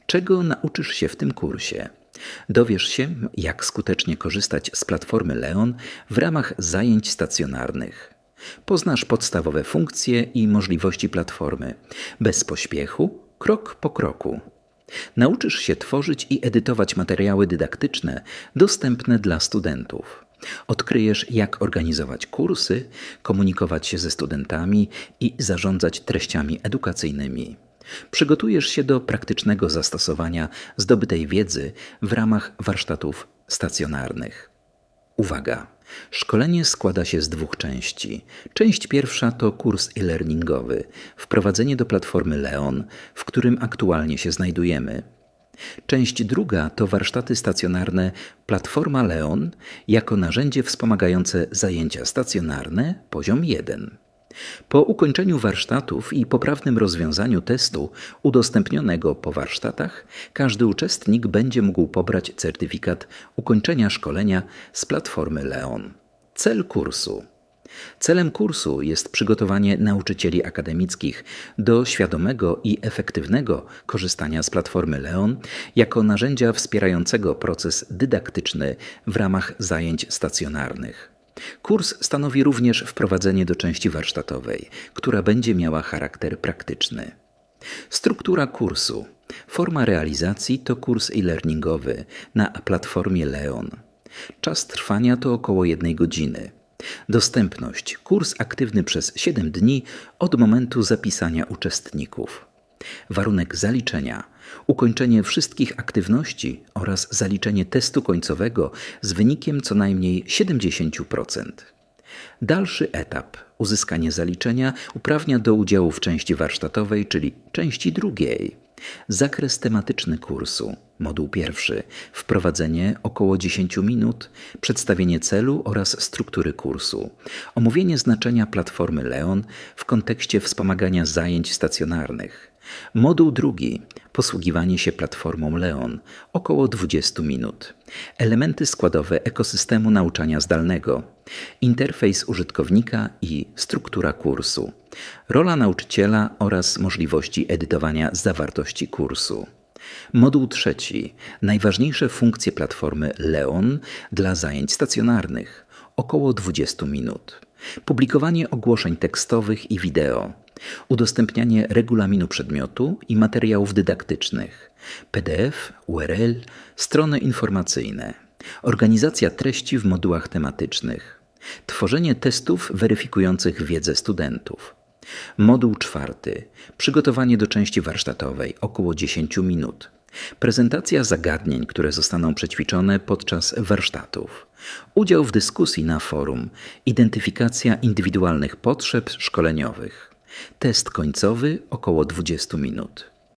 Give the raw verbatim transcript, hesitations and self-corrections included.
Czego nauczysz się w tym kursie? Dowiesz się, jak skutecznie korzystać z platformy Leon w ramach zajęć stacjonarnych. Poznasz podstawowe funkcje i możliwości platformy, bez pośpiechu, krok po kroku. Nauczysz się tworzyć i edytować materiały dydaktyczne dostępne dla studentów. Odkryjesz, jak organizować kursy, komunikować się ze studentami i zarządzać treściami edukacyjnymi. Przygotujesz się do praktycznego zastosowania zdobytej wiedzy w ramach warsztatów stacjonarnych. Uwaga! Szkolenie składa się z dwóch części. Część pierwsza to kurs e-learningowy, wprowadzenie do platformy Leon, w którym aktualnie się znajdujemy. Część druga to warsztaty stacjonarne Platforma Leon jako narzędzie wspomagające zajęcia stacjonarne poziom jeden. Po ukończeniu warsztatów i poprawnym rozwiązaniu testu udostępnionego po warsztatach, każdy uczestnik będzie mógł pobrać certyfikat ukończenia szkolenia z platformy Leon. Cel kursu. Celem kursu jest przygotowanie nauczycieli akademickich do świadomego i efektywnego korzystania z platformy Leon jako narzędzia wspierającego proces dydaktyczny w ramach zajęć stacjonarnych. Kurs stanowi również wprowadzenie do części warsztatowej, która będzie miała charakter praktyczny. Struktura kursu. Forma realizacji to kurs e-learningowy na platformie Leon. Czas trwania to około jednej godziny. Dostępność. Kurs aktywny przez siedem dni od momentu zapisania uczestników. Warunek zaliczenia. Ukończenie wszystkich aktywności oraz zaliczenie testu końcowego z wynikiem co najmniej siedemdziesiąt procent. Dalszy etap. Uzyskanie zaliczenia uprawnia do udziału w części warsztatowej, czyli części drugiej. Zakres tematyczny kursu. Moduł pierwszy. Wprowadzenie około dziesięć minut, przedstawienie celu oraz struktury kursu. Omówienie znaczenia platformy Leon w kontekście wspomagania zajęć stacjonarnych. Moduł drugi. Posługiwanie się platformą Leon. Około dwadzieścia minut. Elementy składowe ekosystemu nauczania zdalnego. Interfejs użytkownika i struktura kursu. Rola nauczyciela oraz możliwości edytowania zawartości kursu. Moduł trzeci. Najważniejsze funkcje platformy Leon dla zajęć stacjonarnych. Około dwadzieścia minut. Publikowanie ogłoszeń tekstowych i wideo. Udostępnianie regulaminu przedmiotu i materiałów dydaktycznych. P D F, U R L, strony informacyjne. Organizacja treści w modułach tematycznych. Tworzenie testów weryfikujących wiedzę studentów. Moduł czwarty. Przygotowanie do części warsztatowej. Około dziesięć minut. Prezentacja zagadnień, które zostaną przećwiczone podczas warsztatów. Udział w dyskusji na forum. Identyfikacja indywidualnych potrzeb szkoleniowych. Test końcowy około dwadzieścia minut.